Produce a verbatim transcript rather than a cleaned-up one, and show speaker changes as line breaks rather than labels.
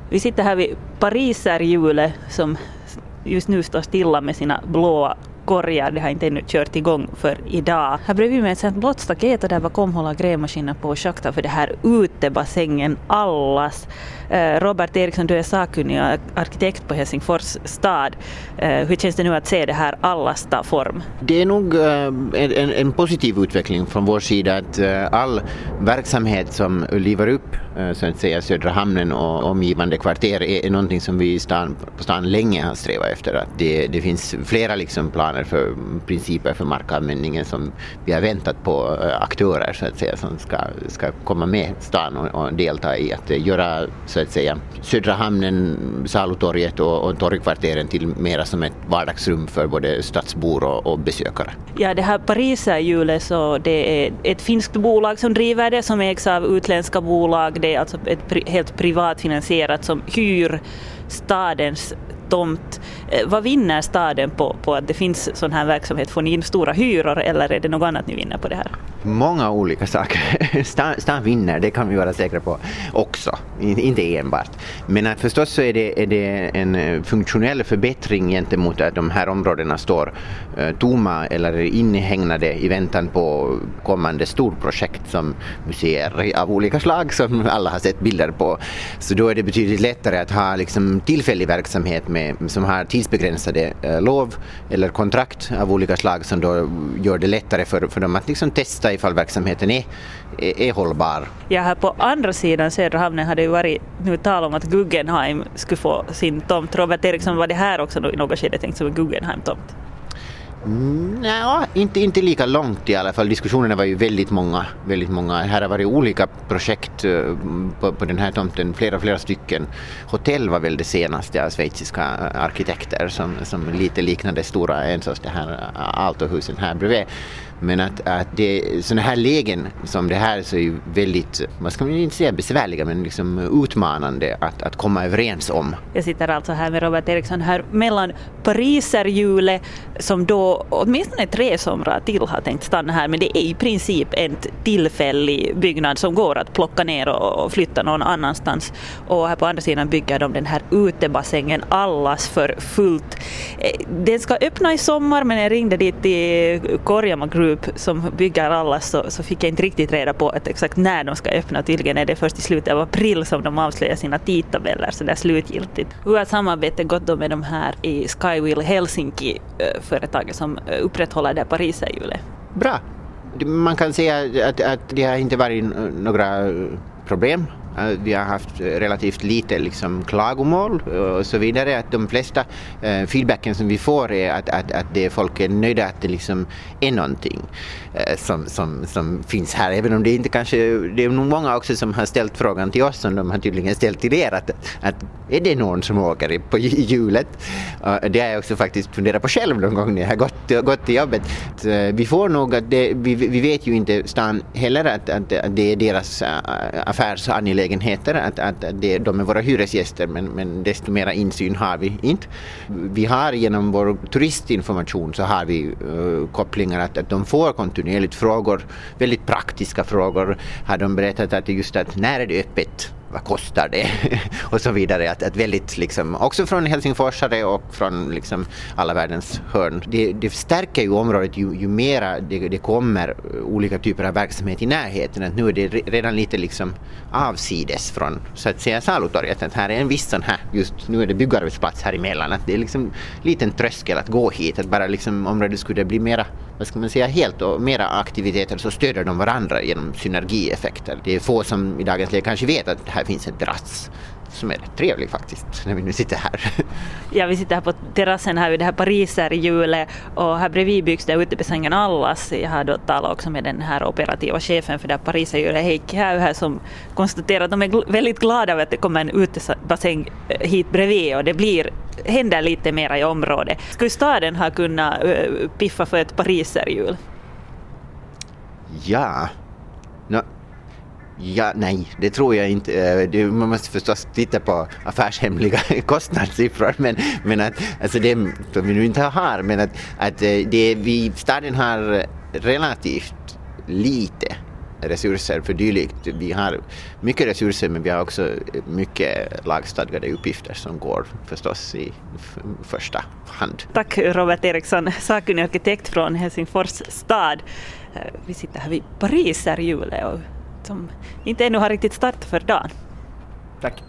Vi sitter här vid Pariserhjulet som just nu står stilla med sina blåa korgar. Det har inte ännu kört igång för idag. Här bredvid med ett sånt blått staket och där bakom håller grävmaskinen på och schaktar för det här utebassängen Allas. Eh, Robert Eriksson, du är sakkunnig och arkitekt på Helsingfors stad. Eh, hur känns det nu att se det här Allas ta form?
Det är nog uh, en, en positiv utveckling från vår sida att uh, all verksamhet som livar upp uh, så att säga Södra hamnen och omgivande kvarter är, är någonting som vi i stan, på stan länge har strävat efter. Att det, det finns flera liksom planer för principer för markanvändningen som vi har väntat på uh, aktörer så att säga som ska, ska komma med stan och, och delta i att uh, göra så att säga Södra hamnen, Salutorget och, och torgkvarteren till mera som ett vardagsrum för både stadsbor och, och besökare.
Ja, det här Pariserhjulet, så det är ett finskt bolag som driver det som ägs av utländska bolag. Det är alltså ett pri- helt privatfinansierat som hyr stadens tomt. Vad vinner staden på, på att det finns sån här verksamhet? Får ni in stora hyror eller är det något annat ni vinner på det här?
Många olika saker. Stan, stan vinner, det kan vi vara säkra på också. Inte enbart. Men att förstås så är det, är det en funktionell förbättring gentemot att de här områdena står uh, tomma eller inhägnade i väntan på kommande storprojekt som museer av olika slag som alla har sett bilder på. Så då är det betydligt lättare att ha liksom tillfällig verksamhet med, som har tidsbegränsade uh, lov eller kontrakt av olika slag som då gör det lättare för, för dem att liksom testa ifall verksamheten är, är, är hållbar.
Ja, här på andra sidan Södra hamnen hade ju varit nu tal om att Guggenheim skulle få sin tomt. Robert Eriksson, var det här också i något skede tänkt som en Guggenheim-tomt?
Mm, ja, inte, inte lika långt i alla fall. Diskussionerna var ju väldigt många. Väldigt många. Här har varit olika projekt uh, på, på den här tomten, flera flera stycken. Hotell var väl det senaste av schweiziska arkitekter som, som lite liknade stora ensås det här Aaltohusen här bredvid. Men att, att det, sådana här lägen som det här så är ju väldigt, vad ska man inte säga besvärliga, men liksom utmanande att, att komma överens om.
Jag sitter alltså här med Robert Eriksson här mellan Pariserhjulet som då åtminstone tre somrar till har tänkt stanna här, men det är i princip en tillfällig byggnad som går att plocka ner och flytta någon annanstans. Och här på andra sidan bygger de den här utebassängen Allas för fullt. Den ska öppna i sommar, men jag ringde dit till Korjama Group som bygger Allas så, så fick jag inte riktigt reda på att exakt när de ska öppna. Tydligen är det först i slutet av april som de avslöjar sina tidtabeller så där slutgiltigt. Hur har samarbetet gått då med de här i Skywheel Helsinki företaget som upprätthåller det Pariserhjulet?
Bra. Man kan säga att, att det har inte varit några problem. Vi har haft relativt lite liksom klagomål och så vidare. Att de flesta eh, feedbacken som vi får är att, att, att det folk är nöjda att det liksom är någonting eh, som, som, som finns här. Även om det inte kanske, det är nog många också som har ställt frågan till oss som de har tydligen ställt till er. Att, att är det någon som åker på hjulet? Uh, det har jag också faktiskt funderat på själv någon gång när jag har gått, gått till jobbet. Att, uh, vi får nog att det, vi, vi vet ju inte stan heller att, att, att det är deras uh, affärsangelägenhet Att, att det, de är våra hyresgäster men, men desto mera insyn har vi inte. Vi har genom vår turistinformation så har vi uh, kopplingar att, att de får kontinuerligt frågor, väldigt praktiska frågor. Har de berättat att just att när är det öppet? Vad kostar det? och så vidare. Att, att väldigt liksom, också från Helsingforsare och från liksom alla världens hörn. Det, det stärker ju området ju, ju mera det, det kommer olika typer av verksamhet i närheten. Att nu är det redan lite liksom avsides från så att säga Salutorget. Att här är en viss sån här, just nu är det byggarbetsplats här emellan. Att det är liksom liten tröskel att gå hit. Att bara liksom området skulle bli mera, vad ska man säga, helt och mera aktiviteter så stöder de varandra genom synergieffekter. Det är få som i dagens läge kanske vet att här finns en terrass som är rätt trevlig faktiskt när vi nu sitter här.
Ja, vi sitter här på terrassen här vid det här Pariserhjulet och här bredvid byggs det utebassängen Allas. Jag har då talat också med den här operativa chefen för det här Pariserhjulet, Heikki Häy, här som konstaterar att de är gl- väldigt glada över att det kommer en utebassäng hit bredvid och det blir, händer lite mera i området. Skulle staden ha kunnat uh, piffa för ett Pariserhjul?
Ja, no. Ja, nej, det tror jag inte. Det, man måste förstås titta på affärshemliga kostnadssiffror, men, men att, alltså det som vi nu inte har, men att, att det, vi, staden har relativt lite resurser för dylikt. Vi har mycket resurser, men vi har också mycket lagstadgade uppgifter som går förstås i f- första hand.
Tack Robert Eriksson, sakkunnig arkitekt från Helsingfors stad. Vi sitter här vid Pariserhjulet och som inte ännu har riktigt startat för dagen.
Tack.